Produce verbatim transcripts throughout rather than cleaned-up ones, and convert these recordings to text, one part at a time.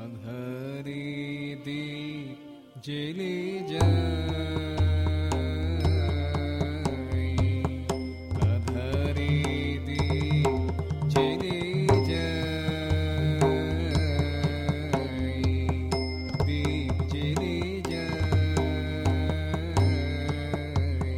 আধারে দীপ জ্বেলে যায়, আধারে দীপ জ্বেলে যায়, দীপ জ্বেলে যায়।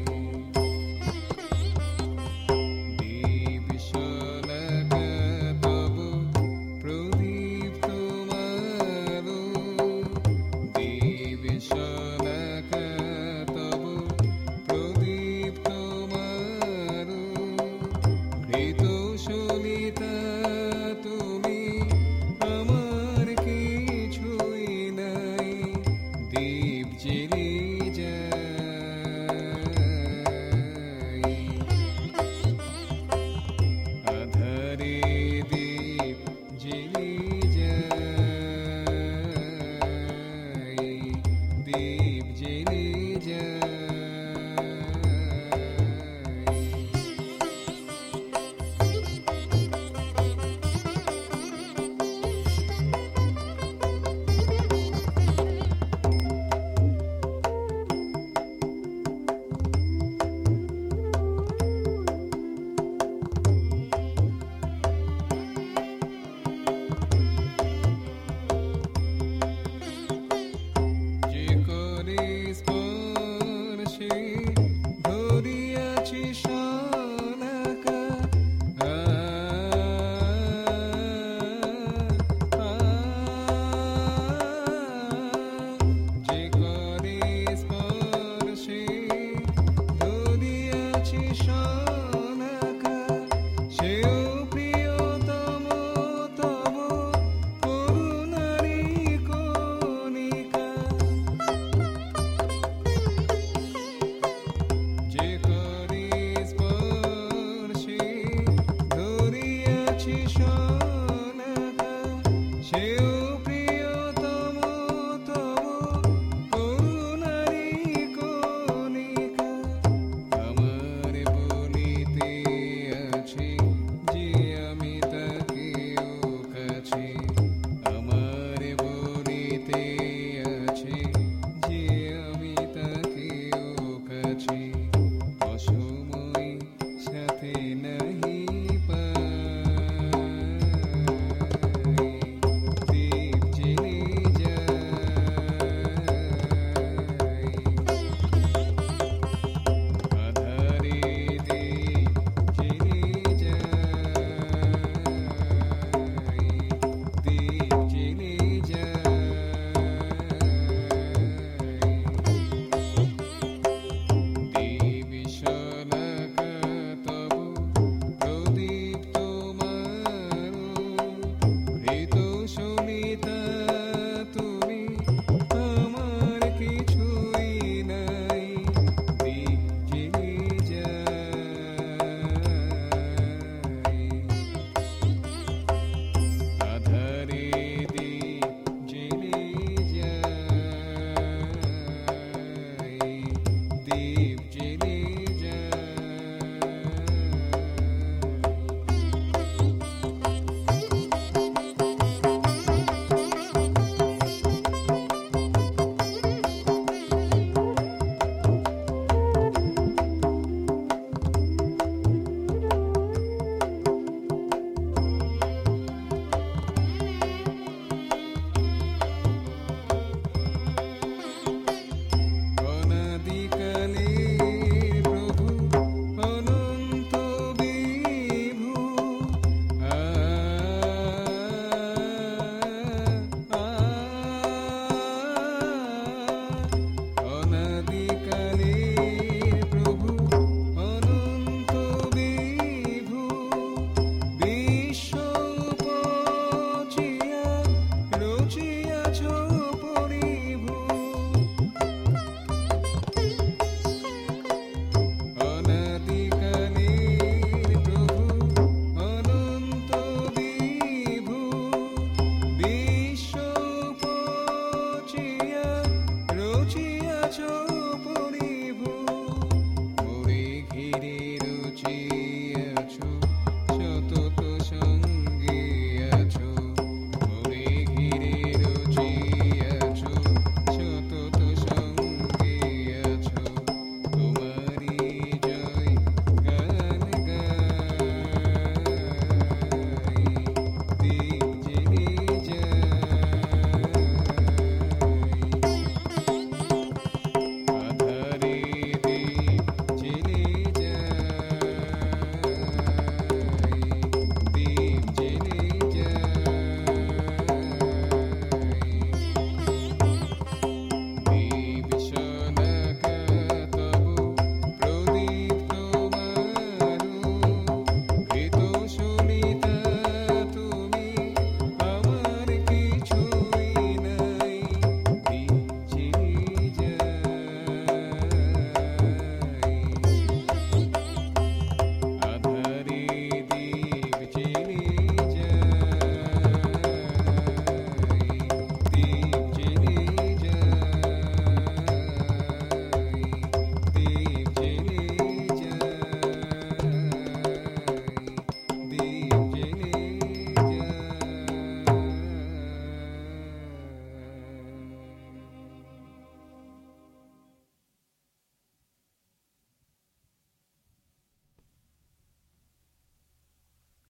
দীপ শলাকা তব প্রদীপ তোমারো, দীপ শলাকা তব প্রদীপ তোমারো, ঘৃত সলিতা তুমি আমার কিছুই নাই, দীপ জ্বেলে যায়। আধারে দীপ জ্বেলে যায়, দীপ জ্বেলে যায়। যে করে স্পর্শে ধরিয়াছি শলাকা, আ, আ, যে করে স্পর্শে ধরিয়াছি শলাকা, সেও প্রিয়তম তব করুণারি কণিকা। যে করে স্পর্শে ধরিয়াছি শলাকা, সেও প্রিয়তম তব করুণারি কণিকা। আমার বলিতে আছে যে আমি তাকেও কাছে, আমার বলিতে আছে যে আমি তাকেও কাছে, অসময় সাথে নাহি পাই, দীপ জ্বেলে যায়। আধারে দীপ জ্বেলে যায়, দীপ জ্বেলে যায়। দীপ শলাকা তব প্রদীপ তোমারো, ঘৃত সলিতা তুমি আমার কিছুই নাই, দীপ জ্বেলে যায়। আধারে দীপ জ্বেলে যায়, দীপ জ্বেলে যায়। অনাদিকালে প্রভু অনন্ত বিভু, আ, আ, অনাদিকালে প্রভু অনন্ত বিভু, বিশ্ব উপচিয়া রচিয়াছ পরিভু। অনাদিকালের প্রভু অনন্ত বিভু,